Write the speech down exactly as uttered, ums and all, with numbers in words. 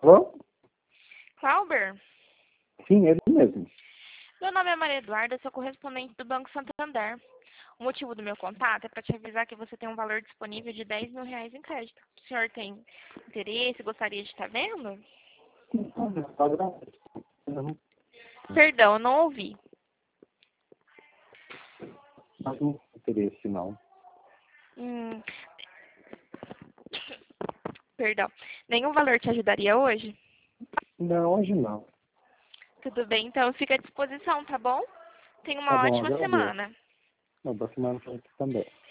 Alô? Clauber? Sim, ele mesmo. Meu nome é Maria Eduarda, sou correspondente do Banco Santander. O motivo do meu contato é para te avisar que você tem um valor disponível de dez mil reais em crédito. O senhor tem interesse, gostaria de estar vendo? Uhum. Perdão, não ouvi. Mas não tem interesse, não. Hum, perdão. Nenhum valor te ajudaria hoje? Não, hoje não. Tudo bem, então fica à disposição, tá bom? Tenha Tá uma bom, ótima agradeço. semana. Uma boa semana pra você também.